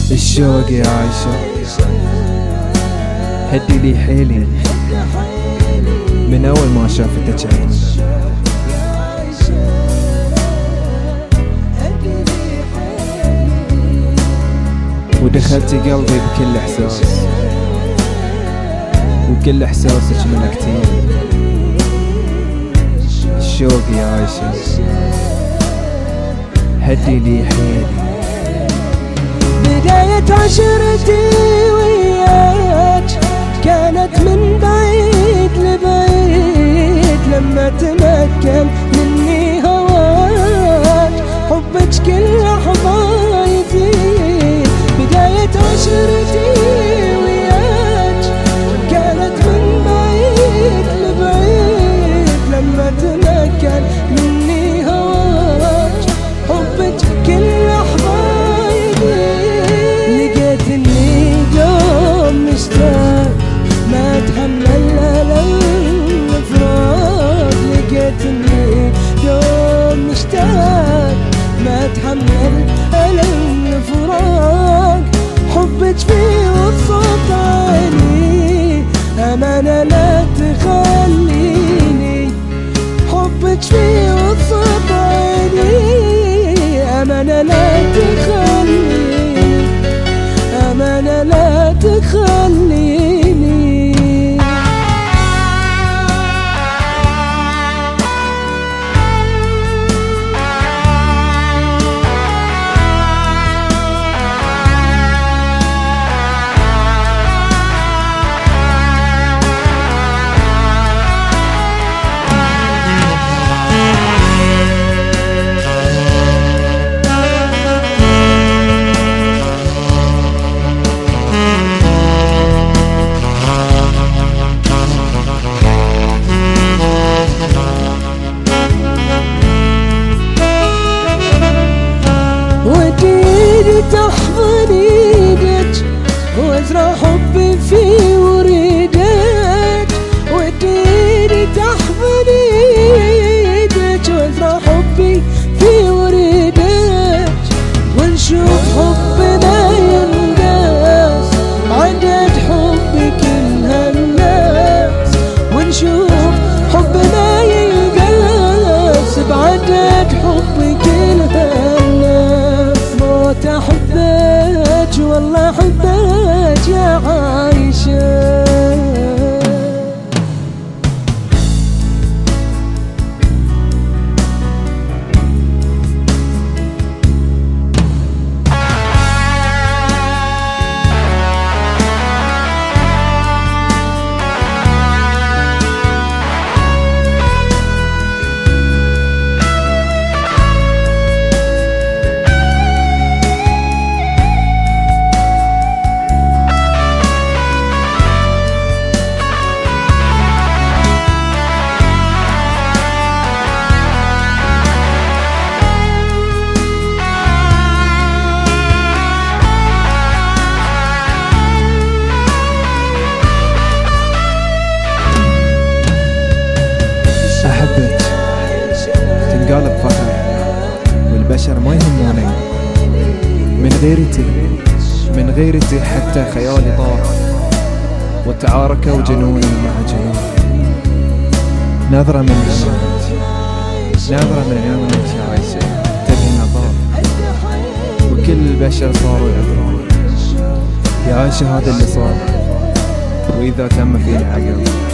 الشوق يا عايشة هدي لي حيلي من أول ما شافتك عيني، ودخلتي قلبي بكل إحساس، وكل إحساسك ملكتيني. الشوق يا عايشة هدي لي حيلي. بداية عشرتي وياك كانت من بعيد لبعيد، لما تمكن مني هواك حبك كل لحظة يزيد. بداية عشرتي وياك كانت من بعيد لبعيد، لما تمكن مني هواك حبك كل لحظة مشتاق ما اتحمل ألم الفراق. لقيتني دوم مشتاق ما اتحمل ألم الفراق. حبك في وسط عيني أمانة لا تخليني، حبك في وسط عيني أمانة لا تخليني، أمانة لا تخليني. تحضن ايدك وازرع حبي في وريدك، وديني تحضن ايدك وازرع حبي في وريدك، ونشوف حبنا ينقاس عدد حب كل هالناس، ونشوف حبنا ينقاس بعدد حب كل هالناس. موت أحبك والله أحبك يا عايشة. أحبك تنقلب فخر والبشر ما يهموني، من غيرتي حتى خيالي طار، وتعاركوا وجنوني مع جنوني. نظرة من عيونك، نظرة من عيونك يا عايشة تبهي نظار، وكل البشر صاروا يعذرون. يا عايشة هذا اللي صار، وإذا تم فينا عقل